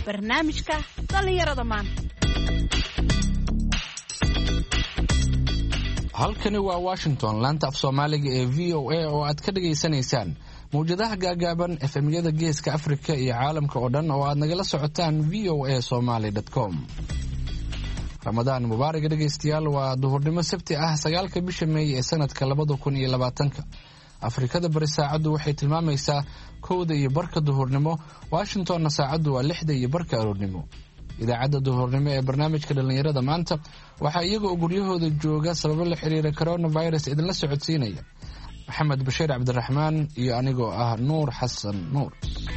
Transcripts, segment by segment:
barnaamijka dhallinyarada maanta. halkani waa Washington, laanta af Soomaaliga ee VOA oo aad ka dhageysanaysaan mawjadaha gaagaaban FM-yada Geeska Afrika iyo caalamka oo dhan oo aad nagala socotaan voasomali.com. Ramadaan mubaarak dhageystayaal, waa duhurnimo Sabti ah 9 bisha May ee sanadka 2020. Afrikada bari saacadu waxay tilmaamaysaa 1:00 duhurnimo, Washingtonna saacadu waa 6:00 aroornimo. idaacadda duhurnimo ee barnaamijka dhallinyarada maanta waxaa iyaga oo guryahooda jooga sababo la xiriira coronavirus idinla socodsiinaya Maxamed Bashiir Cabdiraxmaan iyo anigoo ah Nuur Xasan Nuur.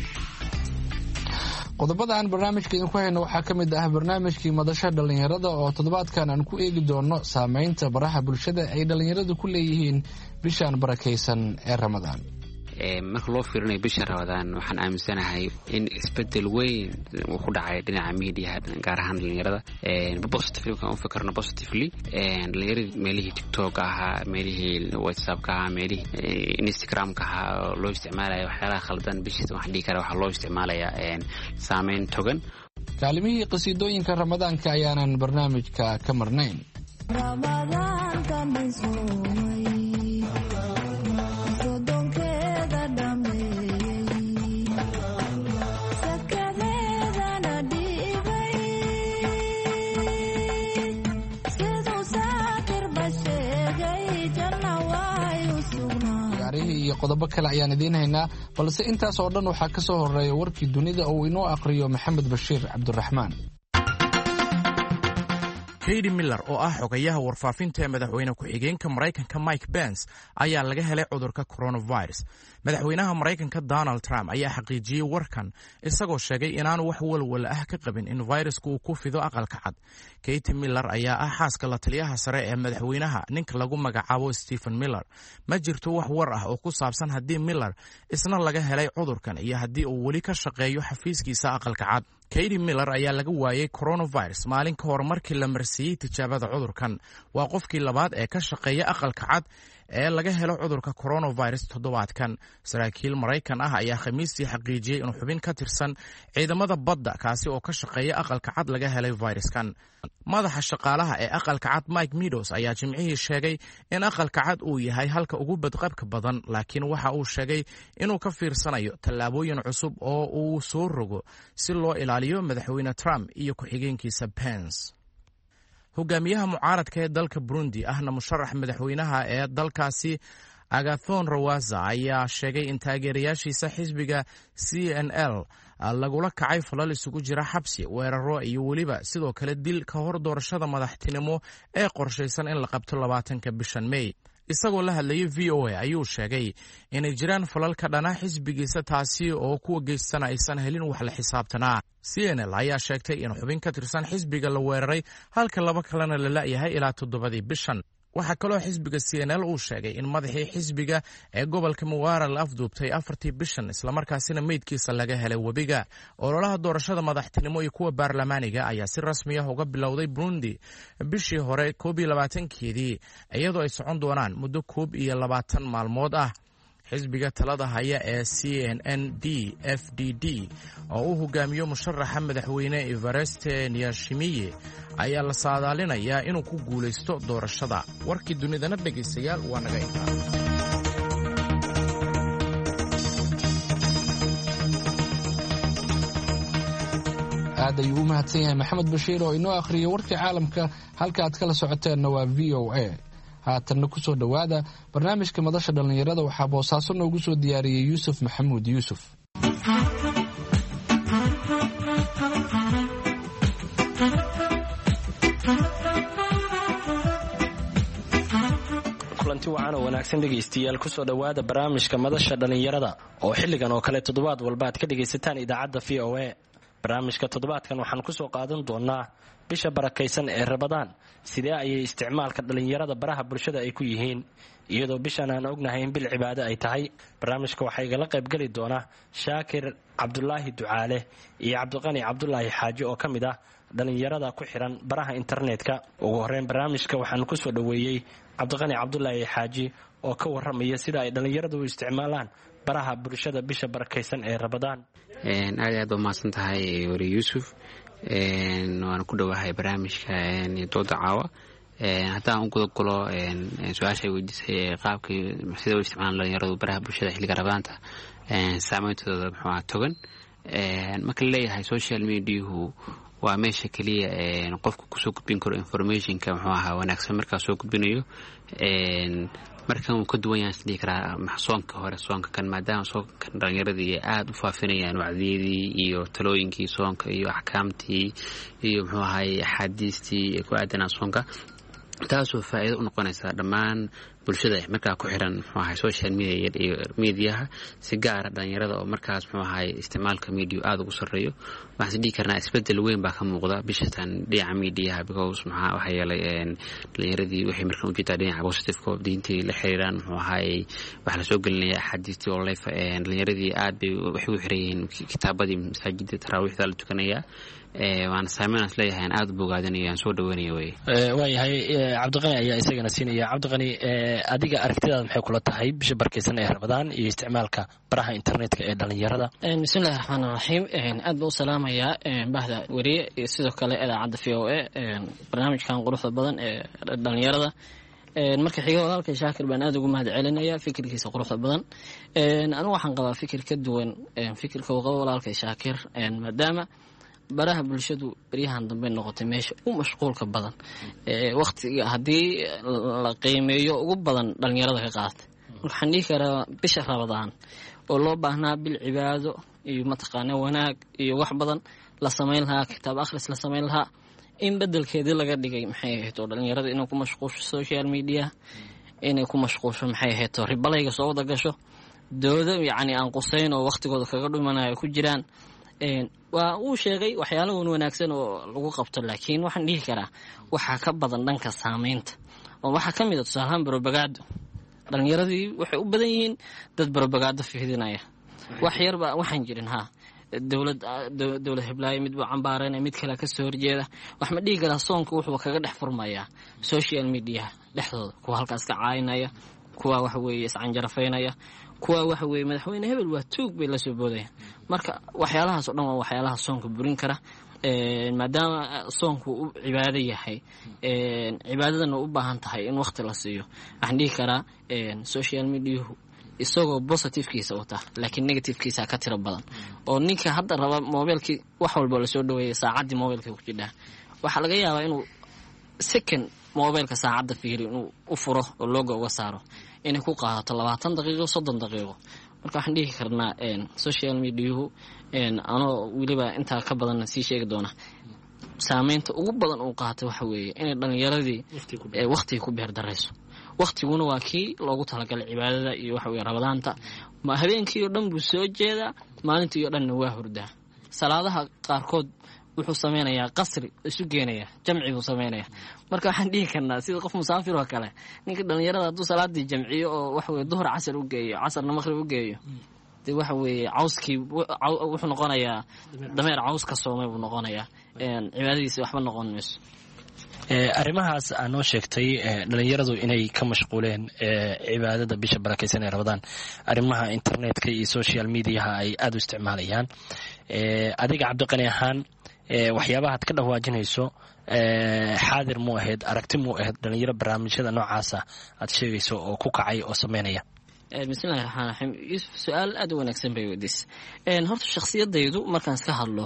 qodobada aan barnaamijka idinku hayno waxaa ka mid ah barnaamijkii madasha dhallinyarada oo toddobaadkan aan ku eegi doono saameynta baraha bulshada ay dhallinyaradu ku leeyihiin bishaan barakaysan ee Ramadaan. marka loo fiirinayo bisha Ramadaan waxaan aaminsanahay in isbedel weyn uu ku dhacay dhinaca media gaar ahaan dhalinyarada positively kan u fikirno positively dhalinyarada meelihii TikTok ahaa, meelihii WhatsApp ahaa, meelihii Instagram ahaa loo isticmaalayo waxyaalaha khaldan bisha wax dhigi kara waxa loo isticmaalayaa saameyn togan. kaalimihii qasiidooyinka Ramadaanka ayaanan barnaamijka ka marnayn. iyo qodobo kale ayaan idiin haynaa, balse intaas oo dhan waxaa ka soo horeeya warkii dunida oo inoo aqriyo Maxamed Bashiir Cabdiraxmaan. Katie Miller oo ah xogayaha warfaafinta ee madaxweyne ku-xigeenka Mareykanka Mike Pence ayaa laga helay cudurka coronavirus. Madaxweynaha Mareykanka Donald Trump ayaa xaqiijiyay warkan isagoo sheegay inaanu wax walwal ah ka qabin in virusku uu ku fido aqalka cad. Katie Miller ayaa ah xaaska la taliyaha sare ee madaxweynaha ninka lagu magacaabo Stephen Miller. Ma jirto wax war ah oo ku saabsan haddii Miller isna laga helay cudurkan iyo haddii uu weli ka shaqeeyo xafiiskiisa aqalka cad. Katie Miller ayaa laga waayay coronavirus maalin ka hor markii la marsiiyey tijaabada cudurkan. Waa qofkii labaad ee ka shaqeeya aqalka cad ee laga helo cudurka coronavirus toddobaadkan. Saraakiil Mareykan ah ayaa Khamiistii xaqiijiyay in xubin ka tirsan ciidamada badda kaasi oo ka shaqeeya aqalka cad laga helay viruskan. Madaxa shaqaalaha ee aqalka cad Mike Meadows ayaa Jimcihii sheegay in aqalka cad uu yahay halka ugu badqabka badan, laakiin waxa uu sheegay inuu ka fiirsanayo tallaabooyin cusub oo uu soo rogo si loo ilaaliyo madaxweyne Trump iyo ku-xigeenkiisa Pence. hogaamiyaha mucaaradka ee dalka Burundi ahna musharax madaxweynaha ee dalkaasi Agathon Rwasa ayaa sheegay in taageerayaashiisa xisbiga CNL lagula kacay falal isugu jira xabsi, weeraro iyo weliba sidoo kale dil ka hor doorashada madaxtinimo ee qorshaysan in la qabto 20 bishan May. isagoo la hadlayay VOA ayuu sheegay inay jiraan falal ka dhana xisbigiisa taasi oo kuwa geystana aysan helin wax la xisaabtanaa. CNL ayaa sheegtay in xubin ka tirsan xisbiga la weeraray halka laba kalena la la'yahay ilaa 7 bishan. waxaa kaloo xisbiga CNL uu sheegay in madaxii xisbiga ee gobolka Muwara la afduubtay 4 bishan islamarkaasina meydkiisa laga helay webiga. ololaha doorashada madaxtinimo iyo kuwa baarlamaaniga ayaa si rasmi ah uga bilowday Burundi bishii hore 21-keedii iyadoo ay socon doonaan muddo 21 maalmood ah. xisbiga talada haya ee CNND-FDD oo uu hogaamiyo musharaxa madaxweyne Evariste Ndayishimiye ayaa la saadaalinayaa inuu ku guulaysto doorashada. warkii dunidana dhegaystayaal waa naga intaa. aad ayuu u mahadsan yahay Maxamed Bashiir oo inoo aqriyay warkii caalamka. halka aad kala socoteenna waa VOA. haatanna ku soo dhowaada barnaamijka madasha dhallinyarada. waxaa boosaaso noogu soo diyaariyey Yuusuf Maxamuud Yuusuf. kulanti wacan oo wanaagsan dhegaystayaal kusoo dhowaada barnaamijka madasha dhallinyarada oo xilligan oo kale toddobaad walba aad ka dhegaysataan idaacadda VOA. barnaamijka toddobaadkan waxaan kusoo qaadan doonaa bisha barakaysan ee Ramadaan. sidee ayay isticmaalka dhalinyarada baraha bulshada ay ku yihiin iyadoo bishan aan ognahay in bil cibaado ay tahay. barnaamijka waxaa igala qaybgeli doona Shaakir Cabdulaahi Ducaale iyo Cabdiqani Cabdulaahi Xaaji oo ka mid ah dhalinyarada ku xiran baraha internetka. ugu horeyn barnaamijka waxaan kusoo dhoweeyey Cabdiqani Cabdulaahi Xaaji oo ka waramaya sida ay dhalinyaradu u isticmaalaan baraha bulshada bisha barakaysan ee Ramadaan. aad aad u mahadsan tahay wari Yuusuf. waan ku dhawahay barnaamijka dooda caawa. haddaan u gudagalo su-aasha ay weydiisay qaabkii sida u isticmaalaan dhalinyaradu baraha bulshada xilliga Ramadaanta saameyntooda muxuu togan. marka la leeyahay social mediahu waa meesha kaliya qofku kusoo gudbin karo informationka muxuu ahaa wanaagsan markaa soo gudbinayo. markan uu ka duwan yahay sidii karaa soonka hore soonka kan maadaama soonkan dhalinyaradii aad u faafinayaan wacdiyadii iyo talooyinkii soonka iyo axkaamtii iyo muxuu ahaay axaadiistii ku aadanaa soonka, taasoo faa'iido u noqonaysa dhammaan bulshada markaa ku xiran muxuu ahaay social media iyo mediaha, si gaara dhalinyarada oo markaas muxuu ahaay isticmaalka media aad ugu sarreeyo. waxaan dhihi karnaa isbedel weyn baa ka muuqda bishatan dhinaca mediaha because waxa yeelay dhalinyaradii waxay markaan u jeedaa dhinaca positive-ka diintii la xiriiraan muxuu ahaay waxa la soo gelinaya axaadiistii oo live dhalinyaradii aad bay waxay u xiran yihiin kitaabadii masaajidda taraawiixda la tukanaya. waana saameyn aan leeyahay aad u bogaadinayo aan soo dhaweynaya way waayahay Cabdiqani ayaa isagana siinaya. Cabdiqani, adiga aragtidaada maxay kula tahay bisha barkaysan ee Ramadaan iyo isticmaalka baraha internetka ee dhalinyarada? bismillaahir rahmaanir rahiim. aad baan u salaamayaa bahda wariye iyo sidoo kale idaacadda VOA barnaamijkan quruxda badan ee dhalinyarada. marka xiga walaalkay Shaakir baan aad ugu mahad celinaya fikirkiisa quruxda badan. anigu waxaan qabaa fikir ka duwan fikirka uu qabo walaalkay Shaakir, maadaama baraha bulshadu baryahan dambe noqotay meesha u mashquulka badan waqtiga haddii la qiimeeyo ugu badan dhalinyarada ka qaatay. waxaan dhihi karaa bisha Ramadaan oo loo baahnaa bil cibaado iyo mataqaana wanaag iyo wax badan la samayn lahaa, kitaab akhris la samayn lahaa, in bedelkeedii laga dhigay maxay ahayd oo dhalinyarada inay ku mashquulsho social media, inay ku mashquulsho maxay ahayd oo ribalayga soo wada gasho doodo yacni aan qusayn oo waqtigooda kaga dhumanayo ku jiraan. waa uu sheegay waxyaalo wanaagsan oo lagu qabto, laakiin waxaan dhihi karaa waxaa ka badan dhanka saameynta oo waxaa ka mid ah tusaalahaan propaganda. dhalinyaradii waxay u badan yihiin dad propaganda fidinaya. wax yarba waxaan jirin dowlad heblaayo mid buu cambaareen mid kale ka soo horjeeda. wax ma dhihi karaa soonka wuxuu kaga dhex furmayaa social media dhexdooda, kuwa halkaas ka caayinaya, kuwa waxa weeye iscanjarafaynaya, kuwa waxa weeye madaxweyne hebel waa tuug bay la soo boodayaan. marka waxyaalahaas oo dhan waa waxyaalaha soonka burin kara, maadaama soonku uu cibaado yahay, cibaadadana u baahan tahay in waqti la siiyo. waxaan dhihi karaa social media isagoo positive-kiisa wata laakiin negative-kiisa ka tiro badan. oo ninka hadda raba mobilkii wax walba la soo dhaweeyay saacaddii mobilka ku jidhaa, waxaa laga yaabaa inuu second mobilka saacadda fiiri inuu u furo oo looga uga saaro inay ku qaadato 20 daqiiqo 30 daqiiqo. marka waxaan dhihi karnaa social mediahu anoo weliba intaa ka badan sii sheegi doona saameynta ugu badan uu qaatay waxa weeye inay dhalinyaradii waqti ku beer dareyso. waqtiguna waa kii loogu talagalay cibaadada iyo waxa weeye Ramadaanta. ma habeenkii oo dhan buu soo jeedaa, maalintii oo dhanna waa hurdaa. salaadaha qaarkood wuxuu sameynayaa qasri isu geenaya, jamci buu sameynaya. marka waxaan dhihi karnaa sida qof musaafir oo kale, ninka dhalinyarada hadduu salaadii jamciyo oo waxa weeye duhur casar u geeyo, casarna maqrib u geeyo, dee waxa weeye cawskii wuxuu noqonayaa dameer caws ka soomay buu noqonayaa. cibaadadiisa waxba noqon mayso. arrimahaas aan noo sheegtay dhalinyaradu inay ka mashquuleen cibaadada bisha barakaysan ee Ramadaan, arrimaha internetka iyo social mediaha ay aad u isticmaalayaan. adiga Cabdiqani ahaan waxyaabahaad ka dhawaajinayso xaadir mu ahayd, aragti mu ahayd dhalinyaro barnaamijyada noocaasa aad sheegayso oo ku kacay oo sameynaya? bismillaahir rahmaanir rahiim. Yuusuf, su-aal aad u wanaagsan bay weydiisay. horta shakhsiyadaydu markaan iska hadlo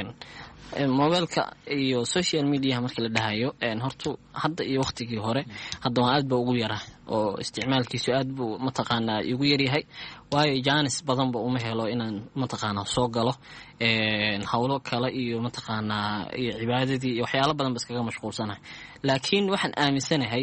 mobilka iyo social media markii la dhahayo horta hadda iyo waqtigii hore hadda waan aad ba ugu yaraa oo isticmaalkiisu aad buu mataqaanaa igu yaryahay, waayo jaanis badan ba uma helo inaan mataqaanaa soo galo hawlo kale iyo mataqaanaa iyo cibaadadii iyo waxyaalo badan ba iskaga mashquulsanahay. laakiin waxaan aaminsanahay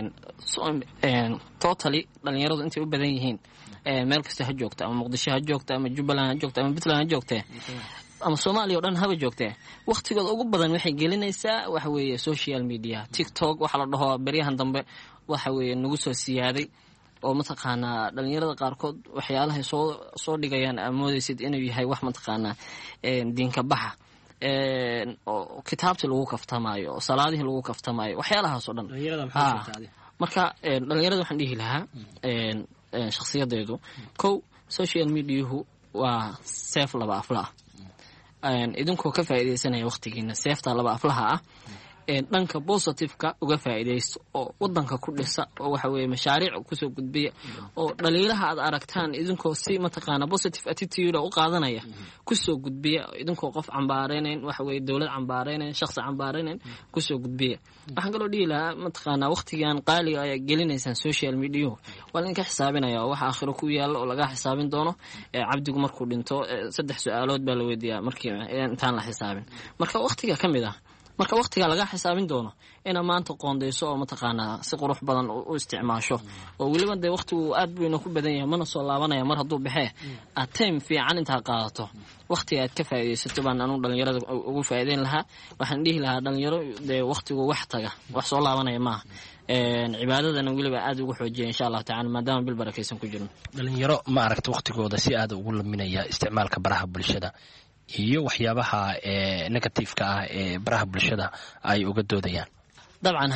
totally dhalinyaradu intay u badan yihiin meel kasta ha joogta, ama Muqdisho ha joogta, ama Jubbaland ha joogta, ama Puntland ha joogta, ama Soomaaliya oo dhan haba joogtee, waqtigooda ugu badan waxay gelinaysaa waxa weeye social media. TikTok waxa la dhaho baryahan dambe waxa weeye nagu soo siyaaday oo mataqaanaa dhalinyarada qaarkood waxyaalaha soo dhigayaan amoodaysid inuu yahay wax mataqaanaa diinka baxa, oo kitaabtii lagu kaftamayo, oo salaadihii lagu kaftamayo, waxyaalahaas oo dhan. marka dhalinyarada waxaan dhihi lahaa shakhsiyadeedu kow social mediahu waa seef laba afla ah idinkoo ka faa'iidaysanaya waqtigiina seefta laba aflaha ah dhanka positiveka uga faa'iidaysto oo wadanka ku dhisa oo waxa weeye mashaariic kusoo gudbiya oo dhaliilaha aad aragtaan idinkoo si mataqaana positive attitude u qaadanaya kusoo gudbiya idinkoo qof cambaareynayn waxa weeye dowlad cambaareynayn shakhsi cambaareynayn kusoo gudbiya waxaan kaloo dhihi lahaa mataqaana waqtigan qaaliga ay gelinaysaan social media waa la xisaabinaya oo waxa aakhiro ku yaala oo laga xisaabin doono cabdigu markuu dhinto 3 su'aalood baa la weydiiyaa markii intaan la xisaabin marka waqtiga kamid ah marka waqtiga laga xisaabin doono ina maanta qoondeyso oo mataqaana si qurux badan u isticmaasho oo waliba de waqtigu aad buu ku badan yahay mana soo laabanaya mar haduu baxee time fiican inta qaadato waqtiga aad ka faa'iideysato baan anu dhalinyarada ugu faa'iideyn lahaa waxaan dhihi lahaa dhalinyaro de waqtigu wax taga wax soo laabanaya ma cibaadadana waliba aad ugu xoojiyo insha Allah ta'ala maadaama bil barakeysan ku jirno dhalinyaro ma aragto waqtigooda si aad ugu luminaya isticmaalka baraha bulshada iyo waxyaabaha negative-ka ah ee baraha bulshada ay uga doodayaan dabcan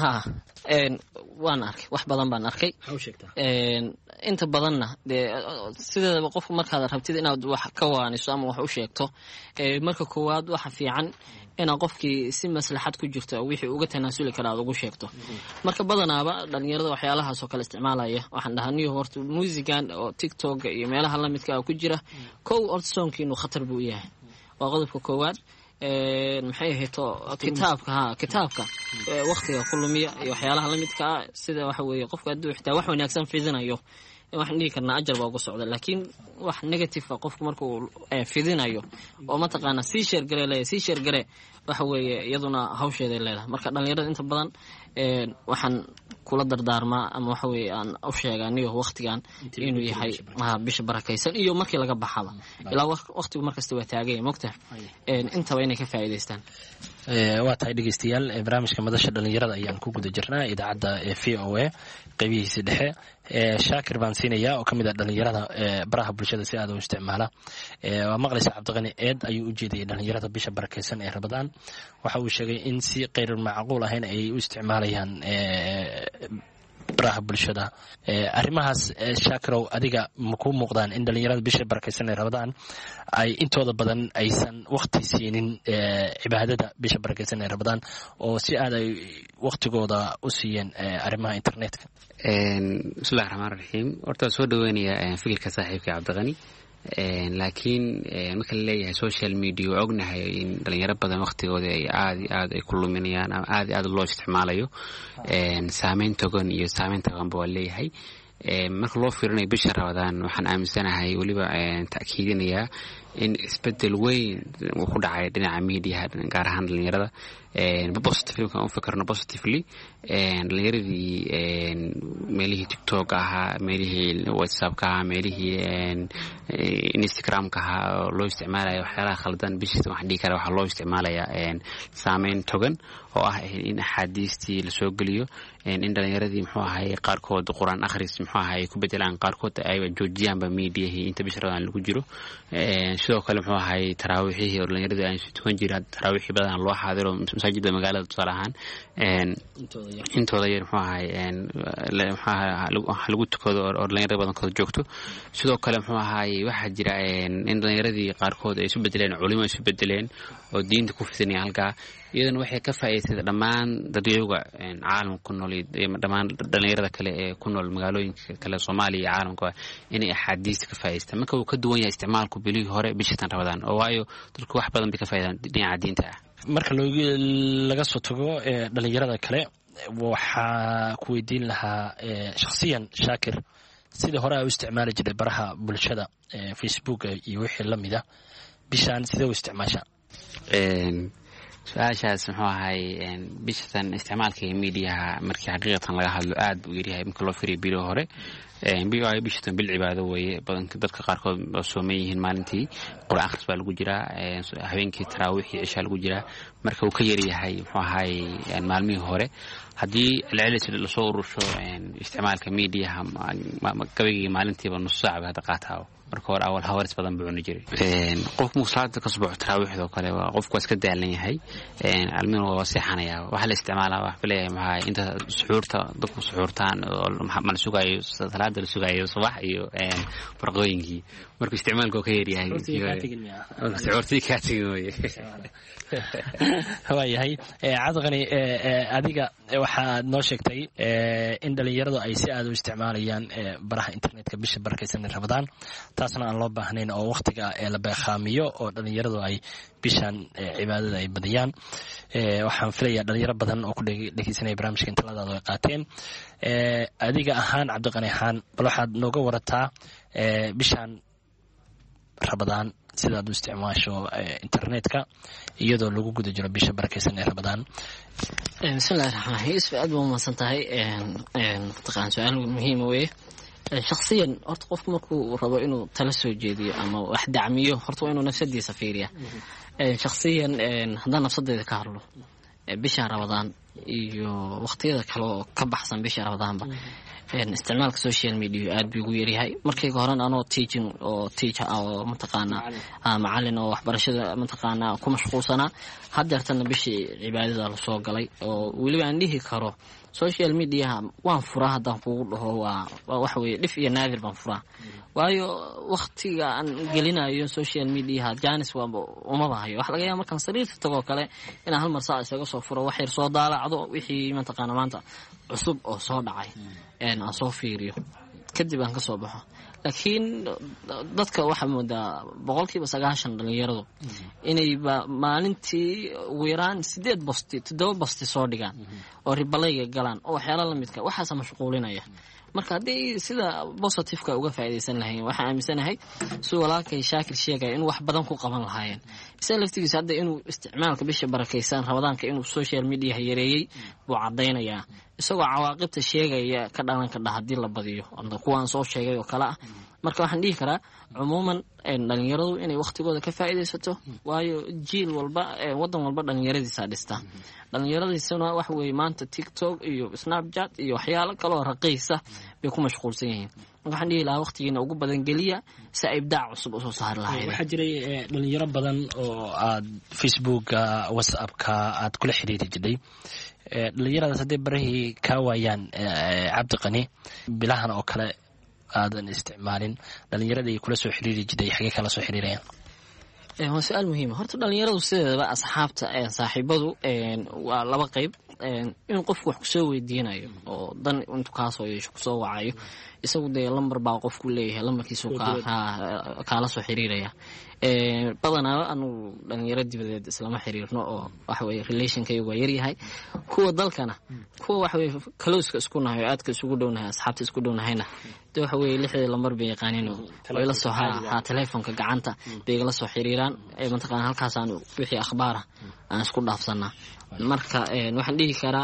waan arkay wax badan baan arkay inta badanna sideedaba qofku markaad rabtid inaad wax ka waaniso ama wax u sheegto marka koowaad waxa fiican inaad qofkii si maslaxad ku jirto wixii uga tanaasuli kara aad ugu sheegto marka badanaaba dhalinyarada waxyaalahaas oo kale isticmaalaya waxaan dhahaniyo horta muusigan oo TikTok iyo meelaha la midka ah ku jira horta soonkiinu khatar buu yahay waa qodobka koowaad maxay ahayto kitaabka waqtiga kulumiya iyo waxyaalaha la midka ah sida waxa weeye qofka hadduu xitaa wax wanaagsan fidinayo waxaan dhihi karnaa ajar baa uga socda laakiin wax negative ah qofku markuu fidinayo oo mataqaana sii sheer gare waxa weeye iyaduna hawsheeday leedahay marka dhalinyarada inta badan waxaan kula dardaarmaa ama waxa weeye aan u sheeganiyo waqtigan inuu yahay bisha barakaysan iyo markii laga baxaba ilaa waqtigu markasta waa taagay moogta intaba inay ka faa'iideystaan waa tahay dhegeystayaal barnaamijka madasha dhalinyarada ayaan ku guda jirnaa idaacadda VOA qaybihiisa dhexe shaakir baan siinayaa oo kamid ah dhalinyarada baraha bulshada si aad u isticmaala waa maqlaysa cabdiqani eed ayuu u jeediyay dhalinyarada bisha barakeysan ee Ramadaan waxa uu sheegay in si qeyr macquul ahayn ay u isticmaalayaan baraha bulshada arrimahaas shaakirow adiga ma ku muuqdaan in dhalinyarada bisha barakeysan ee Ramadaan ay intooda badan aysan waqti siinin cibaadada bisha barakeysan ee Ramadaan oo si aad ay waqtigooda u siiyeen arrimaha internetka bismillahir rahmaanir rahiim horta soo dhaweynaya fikirka saaxiibka Cabdiqani laakiin marka la leeyahay social media ognahay in dhalinyaro badan waqtigooda ay aad ay ku luminayaan ama aad loo isticmaalayo saameyn togan iyo saameyn taban baa leeyahay marka loo fiirinayo bisha Ramadaan waxaan aaminsanahay waliba ta'kiidinayaa in isbedel weyn uu ku dhacay dhinaca media gaar ahaan dhalinyarada positive kan u fikirno positively dhalinyaradii meelihii TikTok ahaa meelihii WhatsApp ka meelihii Instagram ka loo isticmaalayo waxyaalaha khaldan bishii wax dhigi kara waxa loo isticmaalayaa saameyn togan oo ah in axaadiistii la soo geliyo in dhalinyaradii muxuu ahay qaarkood quraan akhris muxuu ahay ku bedelaan qaarkood ay joojiyaanba meediyaha inta bisha Ramadaan lagu jiro sidoo kale muxuu ahay taraawiixii oo dhalinyarada ay tukan jiraan taraawiixii badan loo xaadiro masaajidda magaalada tusaale ahaan intooda yar muxuu ahay lagu tukado oo dhalinyarada badankooda joogto sidoo kale muxuu ahay waxa jira in dhalinyaradii qaarkood ay isu bedeleen culimo isu bedeleen oo diinta ku fidinaya halkaa iyadana waxay ka faa'iideysay dhammaan dadweynaha caalamka ku nool iyo dhammaan dhalinyarada kale ee ku nool magaalooyinka kale Soomaaliya iyo caalamka inay axaadiis ka faa'iideystaan marka uu ka duwan yahay isticmaalku bilihii hore bishan Ramadaan oo waayo dadku wax badan bay ka faa'iidaan dhinaca diinta ah marka laga soo tago dhalinyarada kale waxa ku weydiin lahaa shakhsiyan Shaakir sida hore ay u isticmaali jiray baraha bulshada Facebook iyo wixii la mid ah bishan sidee u isticmaashaa su'aashaas muxuu ahay bishan isticmaalka meediyaha markii xaqiiqatan laga hadlo aad buu yahay marka loo fiiriyo bilo hore bishan bil cibaado weeye badanka dadka qaarkood oo sooman yihiin maalintii quraan akhris baa lagu jiraa habeenkii taraawiixii isha lagu jiraa marka uu ka yar yahay muxuu ahay maalmihii hore haddii celcelis la soo urusho isticmaalka meediyaha gabayga maalintiiba nus saac hada qaataa marka hore awal hawaris badan buu cuni jiray qof muslaad ka subax taraawiixdo kale waa qofku iska daalan yahay almin waa seexanaya waxa la isticmaalaa wax bileeyahay maxay inta suxuurta dadku suxuurtaan oo ma sugayo salaada salaada la sugayo subax iyo farqooyinkii markuu isticmaalku ka yaryahay shucuurtii kaa tegin weye waayahay cabdiqani adiga waxaad noo sheegtay in dhalinyaradu ay si aad u isticmaalayaan baraha internetka bisha barakaysan ramadaan taasna aan loo baahnayn oo waqtiga la beekhaamiyo oo dhalinyaradu ay bishan cibaadada ay badiyaan waxaan filayaa dhalinyaro badan oo ku dhegeysanaya barnaamijka intaladaadu ay qaateen adiga ahaan cabdiqani ahaan bal waxaad nooga warataa bishan ramadaan sidaad u isticmaasho internetka iyadoo lagu guda jiro bisha barakaysan ee ramadaan. bismillahi raxmaan raxiim isba aad baa umahadsan tahay mataqaan su-aal muhiima weye shakhsiyan horta qofku markuu rabo inuu tala soo jeediyo ama wax dacmiyo horta waa inuu nafsadiisa fiiriya shakhsiyan haddaan nafsadeeda ka hadlo bisha ramadaan iyo waqtiyada kale oo ka baxsan bisha ramadaanba isticmaalka social media aad buu ugu yaryahay markayga horena anoo teaching oo teacher oo mataqaanaa macallin oo waxbarashada mataqaanaa ku mashquulsanaa haddeertana bishii cibaadada la soo galay oo weliba aan dhihi karo social media waan furaa haddaan kugu dhaho waa waxa weeye dhif iyo naadir baan furaa waayo waqtiga aan gelinayo social media jaanis waa umaba hayo wax laga yaaba markaan sariirta tagoo kale inaan hal mar saa isaga soo furo wax yar soo daalacdo wixii mataqaanaa maanta cusub oo soo dhacay aan soo fiiriyo kadib aan ka soo baxo laakiin dadka waxaa moodaa 90% dhalinyaradu inay maalintii ugu yaraan 7 bosti soo dhigaan oo ribalayga galaan oo waxyaalo la midka waxaas mashquulinaya marka haddii sida positiveka uga faa'iidaysan lahayn waxaan aaminsanahay si walaalkay Shaakir sheegay in wax badan ku qaban lahaayeen isaga laftigiisa hadda inuu isticmaalka bisha barakaysan ramadaanka inuu social media yareeyay buu cadaynayaa isagoo cawaaqibta sheegaya ka dhalan ka haddii la badiyo kuwaan soo sheegay oo kala ah marka waxaan dhihi karaa umuuman dhalinyaradu inay waqtigooda ka faa'iidaysato waayo jiil walba wadan walba dhalinyaradiisa dhista dhalinyaradiisuna wax weey maanta TikTok iyo Snapchat iyo waxyaalo kale oo raqiisa bay ku mashquulsan yihiin waxaan dhihi lahaa waqtigiina ugu badan geliya si ay ibdaac cusub u soo saar lahayd waxaa jiray dhalinyaro badan oo aad Facebooka WhatsAppka aad kula xiriiri jirtay dhalinyaradaas hadday barahii kaa waayaan cabdiqani bilahan oo kale aadan isticmaalin dhalinyarada ay kula soo xiriiri jirtay xagee kala soo xiriirayaan waa su-aal muhiima horta dhalinyaradu sideedaba asxaabta saaxiibadu waa laba qayb in qofku wax kusoo weydiinayo oo dan intuu kaasoo yeesho kusoo wacayo isagu dee lambar baa qofku leeyahay lambarkiisu kaala soo xiriiraya badanaa anu dhalinyaro dibadeed islama xiriirno oo waxaweye relationkaygu waa yaryahay kuwa dalkana kuwa waxaweye kalooska isku nahay oo aadka isugu dhownahay asxaabta isku dhownahayna de waxaweye 6 lambar bay yaqaaniin oo ila soo haa telefoonka gacanta bay igala soo xiriiraan mataqaana halkaasaan wixii akhbaara aan isku dhaafsanaa marka waxaan dhihi karaa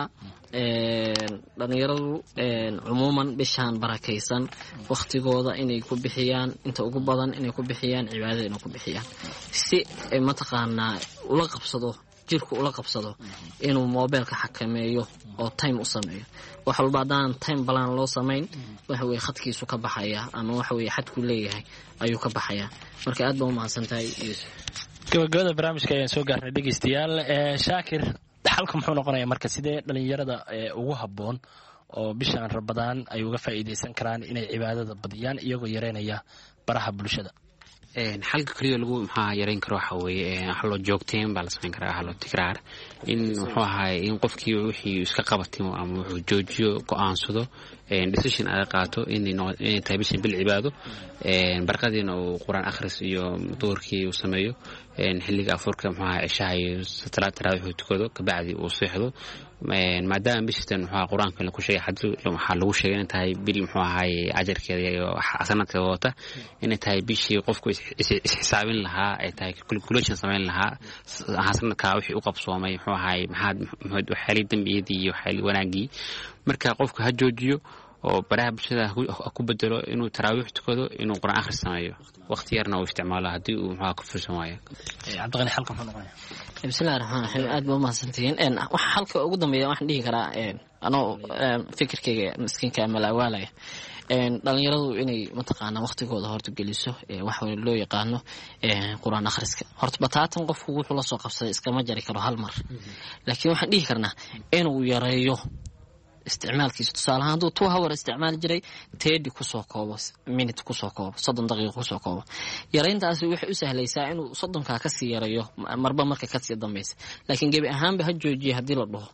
dhalinyaradu umuuman bishaan barakaysan waqtigooda inay ku bixiyaan inta ugu badan inay ku bixiyaan cibaadada inay ku bixiyaan si mataqaanaa ula qabsado jirku ula qabsado inuu mobilka xakameeyo oo time u sameeyo wax walba haddaan time balan loo samayn waxa weeye khadkiisu ka baxaya ama waxa weeye xadku leeyahay ayuu ka baxaya marka aad baa u mahadsantahay gabagabada barnaamijka ayaan soo gaarnay dhegeystayaal Shaakir xalka muxuu noqonayaa marka sidee dhalinyarada ugu habboon oo bishaan Ramadaan ay uga faa'iideysan karaan inay cibaadada badiyaan iyagoo yareynaya baraha bulshada xalka kaliya lagu yareyn karo waxa weeye xallo joogteen baa la sameyn karaa xallo tikraar in wuxuu ahay in qofkii wixii iska qabatimo ama wuxuu joojiyo go'aansado decision ay qaato inay tahay bishan bil cibaado barqadiina uu quraan akhris iyo doorkii uu sameeyo xilliga afurka cishaha iyo salaad tarawih tukado kabacdi uu seexdo maadaama bishan quraanka la ku sheegay waxaa lagu sheegay in tahay bil ajarkeeda iyo xasanadka wata in tahay bishii qofku isxisaabin lahaa ay tahay calculation sameyn lahaa xasanadka wixii u qabsoomay maxaad waxay dambiyadii iyo waxay wanaagii marka qofku ha joojiyo oo baraha bulshada ku bedelo inuu tarawih tukado inuu quraan akhris sameeyo waqti yarna uu isticmaalo hadii uu ku fursan waayo cabdiqani xalka muxuu noqonayaa bismillaahir rahmaanir rahiim aad baa mahadsantihiin waxa xalka ugu dambeeya waxaan dhihi karaa anoo fikirkayga miskiinka malawaalaya dhalinyaradu inay mataqaana waqtigooda horta geliso wax loo yaqaano quraan akhriska horta bataatan qofku wuxuu la soo qabsaday iskama jari karo hal mar laakiin waxaan dhihi karnaa inuu yareeyo isticmaalkiisa. Tusaale ahaan hadduu 2 hour isticmaali jiray 30 kusoo koobo minute kusoo koobo 30 daqiiqo kusoo koobo. Yarayntaasi waxay u sahlaysaa inuu 30ka ka sii yarayo marba marka ka sii dambaysa. Laakiin gebi ahaanba ha joojiyo haddii la dhaho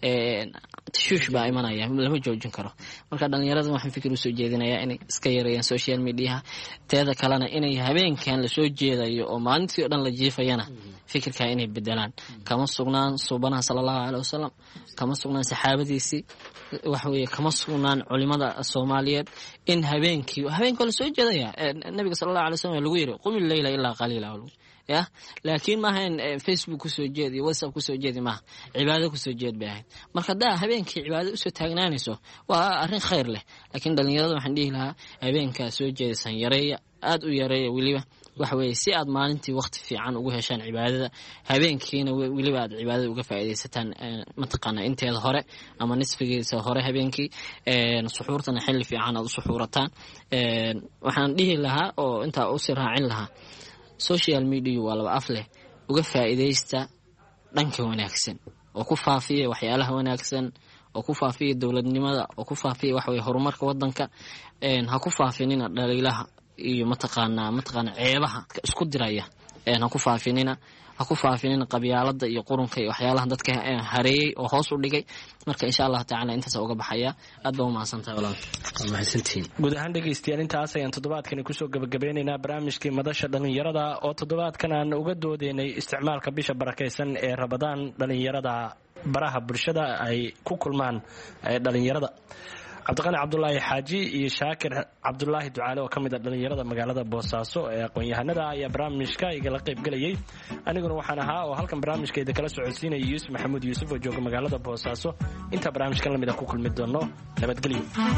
tishuush baa imanaya lama joojin karo. Marka dhalinyarada waxaan fikir u soo jeedinayaa inay iska yareeyaan social media, teeda kalena inay habeenkan la soo jeedayo oo maalintii oo dhan la jiifayana fikirka inay bedelaan. Kama sugnaan subhanahu sallallahu alayhi wasallam, kama sugnaan saxaabadiisi, wax weeye kama sugnaan culimada Soomaaliyeed in habeenkii la soo jeedaya. Nabiga sallallahu alayhi wasallam lagu yiri qum al-layla illa qalila ya, laakiin ma ahayn Facebook ku soo jeedi, WhatsApp ku soo jeedi, ma cibaado ku soo jeed baa. Marka daa habeenkii cibaado u soo taagnaanayso waa arrin khayr leh. Laakiin dhalinyarada waxaan dhihi lahaa habeenka soo jeedisan yareeya, aad u yareeya waliba waxa weeye si aad maalintii waqti fiican ugu heshaan cibaadada, habeenkiina waliba aad cibaadada uga faa'iideysataan mataqaana inteeda hore ama nisfigiisa hore habeenkii, suxuurtana xilli fiican aad u suxuurataan. Waxaan dhihi lahaa oo intaa u sii raacin lahaa social media waa laba af leh, uga faa'iideysta dhanka wanaagsan oo ku faafiya waxyaalaha wanaagsan, oo ku faafiya dowladnimada, oo ku faafiya wax weeye horumarka wadanka. Ha ku faafinina dhaliilaha iyo mataqaana ceebaha isku diraya. Ha ku faafinina qabyaalada iyo qurunka iyo waxyaalaha dadka hareeyay oo hoos u dhigay. Marka insha Allah taala intaas uga baxaya. Aad baa u mahadsantahay walaal. mahadsantiin. Guud ahaan dhegeystayaal intaas ayaan toddobaadkan ku soo gabagabeynaynaa barnaamijkii madasha dhalinyarada oo toddobaadkan aan uga doodeynay isticmaalka bisha barakeysan ee Ramadaan dhalinyarada baraha bulshada ay ku kulmaan dhalinyarada. Cabdiqani Cabdullaahi Xaaji iyo Shaakir Cabdullaahi Ducaale oo kamid ah dhalinyarada magaalada Boosaaso ee aqoon-yahanada ayaa barnaamijka igala qayb galayay. Aniguna waxaan ahaa oo halkan barnaamijkeeda kala socodsiinayay Yuusuf Maxamuud Yuusuf oo jooga magaalada Boosaaso. Inta barnaamijkan la mid ah ku kulmi doono, nabadgelyo.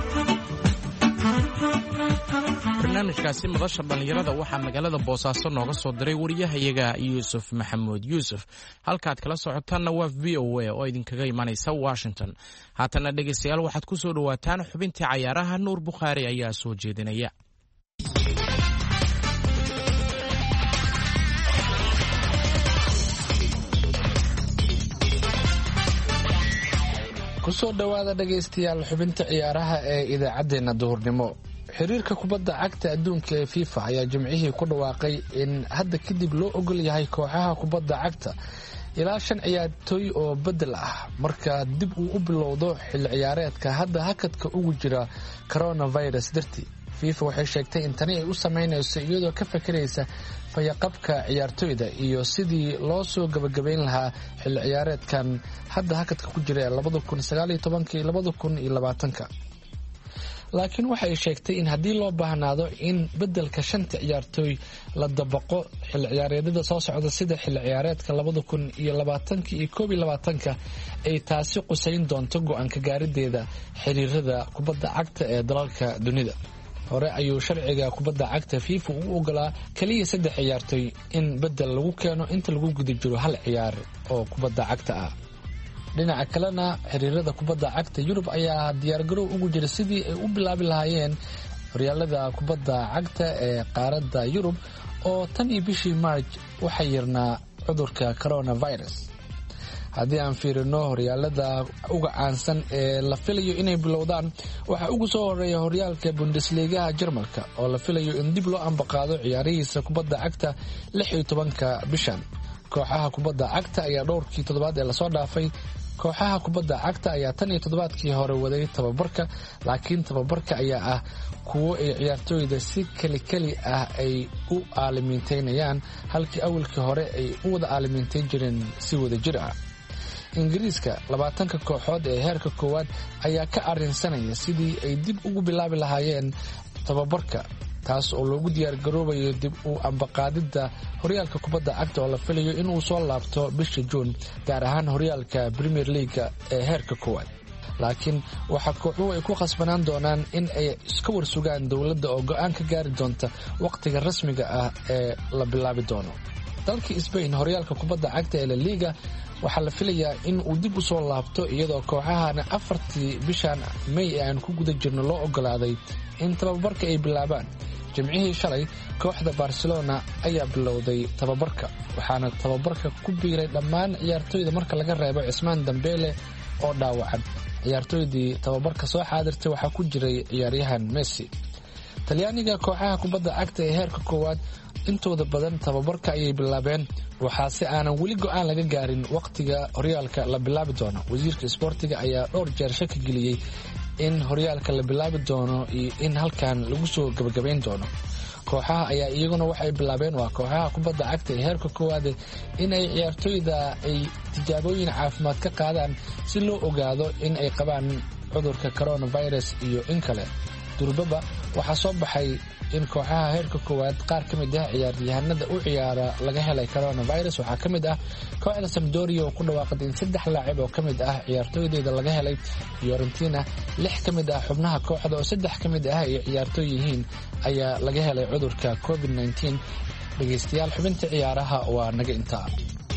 barnaamijkaasi madasha dhalinyarada waxaa magaalada Boosaaso nooga soo diray wariyahayaga Yuusuf Maxamuud Yuusuf. Halkaad kala socotaanna waa VOA oo idinkaga imanaysa Washington. Haatana dhegeystayaal waxaad ku soo dhawaataan xubintii cayaaraha. Nuur Bukhaari ayaa soo jeedinaya. kusoo dhawaada dhegaystayaal xubinta ciyaaraha ee idaacadeena duhurnimo. xiriirka kubadda cagta adduunka ee FIFA ayaa jimcihii ku dhawaaqay in hadda kadib loo ogol yahay kooxaha kubadda cagta ilaa 5 ciyaartooy oo bedel ah marka dib uu u bilowdo xilli ciyaareedka hadda hakadka ugu jira coronavirus dartii. FIFA waxay sheegtay in tani ay u sameynayso iyadoo ka fakaraysa fayaqabka ciyaartooyda iyo sidii loo soo gabagabeyn lahaa xilli ciyaareedkan hadda hakadka ku jira 2019-2020. laakiin waxay sheegtay in haddii loo baahnaado in bedelka 5 ciyaartooy la dabaqo xilli ciyaareedyada soo socda sida xilli ciyaareedka 2020-2021 ay taasi qusayn doonto go'aanka gaarideeda xiriirada kubadda cagta ee dalalka dunida. hore ayuu sharciga kubadda cagta FIFA u ogolaa kaliya 3 ciyaartooy in bedel lagu keeno inta lagu guda jiro 1 ciyaar oo kubadda cagta ah. dhinaca kalena xiriirada kubadda cagta Yurub ayaa diyaargarow ugu jira sidii ay u bilaabi lahaayeen horyaalada kubadda cagta ee qaaradda Yurub oo tan iyo bishii March waxay yarnaa cudurka coronavirus. haddii aan fiirino horyaalada uga caansan ee la filayo inay bilowdaan waxaa ugu soo horeeya horyaalka Bundesliga Jarmalka oo la filayo in dib loo ambaqaado ciyaarihiisa kubadda cagta 16 bishan. kooxaha kubadda cagta ayaa dhowrkii toddobaad ee lasoo dhaafay kooxaha kubadda cagta ayaa tan iyo toddobaadkii hore waday tababarka, laakiin tababarka ayaa ah kuwo ay ciyaartooyda si kali ah ay u aalamiinteynayaan halkii awalkii hore ay u wada aalamiinteyn jireen si wada jir ah. Ingiriiska 20 kooxood ee heerka koowaad ayaa ka arrinsanaya sidii ay dib ugu bilaabi lahaayeen tababarka, taas oo loogu diyaar garoobayo dib u ambaqaadida horyaalka kubadda cagta oo la filayo inuu soo laabto bisha June, gaar ahaan horyaalka Premier League ee heerka koowaad. laakiin waxa kooxuhu ay ku khasbanaan doonaan in ay iska warsugaan dowladda oo go'aan ka gaari doonta waqtiga rasmiga ah ee la bilaabi doono. dalka Spain horyaalka kubadda cagta ee La Liga waxaa la filayaa in uu dib u soo laabto iyadoo kooxahana 4 bishan May ee aan ku guda jirno loo ogolaaday in tababarka ay bilaabaan. jimcihii shalay kooxda Barcelona ayaa bilowday tababarka, waxaana tababarka ku biiray dhammaan ciyaartooyda marka laga reebo Cismaan Dembele oo dhaawacan. ciyaartooydii tababarka soo xaadirtay waxaa ku jiray ciyaaryahan Messi. Talyaaniga kooxaha kubadda cagta ee heerka koowaad intooda badan tababarka ayay bilaabeen, waxaa si aanan weli go'aan laga gaarin waqtiga horyaalka la bilaabi doono. Wasiirka isboortiga ayaa dhowr jeer shaki geliyey in horyaalka la bilaabi doono iyo in halkan lagu soo gabagabayn doono. kooxaha ayaa iyaguna waxay bilaabeen waa kooxaha kubadda cagta ee heerka koowaad inay ciyaartooyda ay tijaabooyin caafimaad ka qaadaan si loo ogaado in ay qabaan cudurka coronavirus iyo in kale. durbaba waxaa soo baxay in kooxaha heerka koowaad qaar ka mid ah ciyaaryahanada u ciyaara laga helay coronavirus. waxaa ka mid ah kooxda Sampdoria oo ku dhawaaqday in 3 laacib oo ka mid ah ciyaartooydeeda laga helay. Fiorentina 6 ka mid ah xubnaha kooxda oo 3 ka mid ah ay ciyaartooy yihiin ayaa laga helay cudurka COVID-19. dhageystayaal, xubinta ciyaaraha waa naga intaa.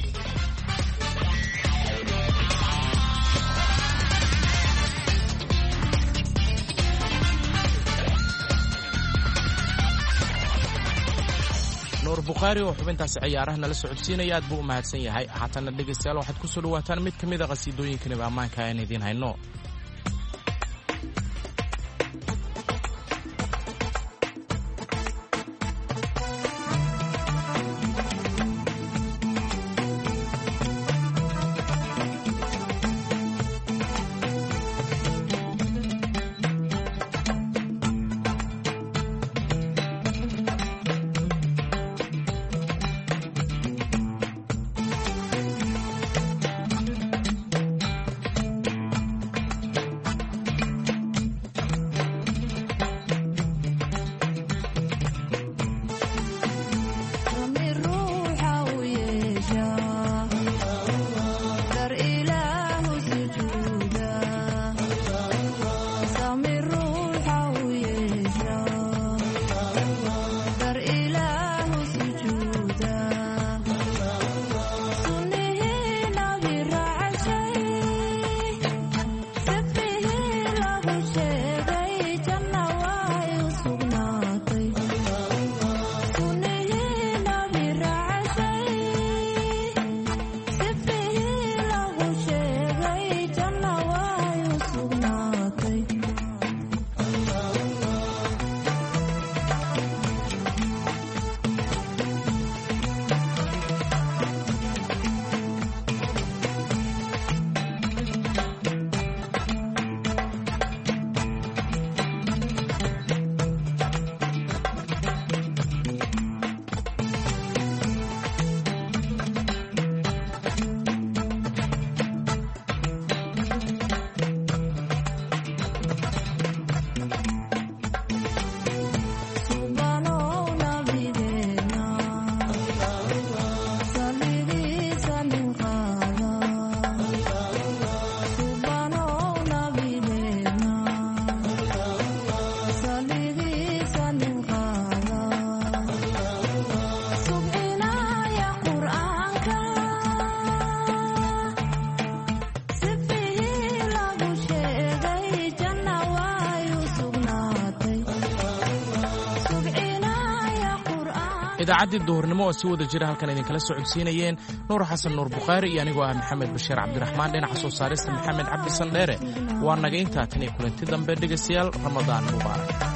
nuur bukhaari oo xubintaasi ciyaaraha nala socodsiinaya aad buu u mahadsan yahay. haatana dhegaystayaal waxaad ku soo dhawaataan mid ka mid a qasiidooyinkan ammaanka aan idiin hayno. idaacaddii duhurnimo oo si wada jira halkan idinkala socodsiinayeen nuur xasan nuur bukhaari iyo anigoo ah maxamed bashiir cabdiraxmaan. dhinaca soo saarista maxamed cabdi sandheere. waa naga intaa tan iyo kulanti dambe dhegaystayaal, ramadaan mubaarak.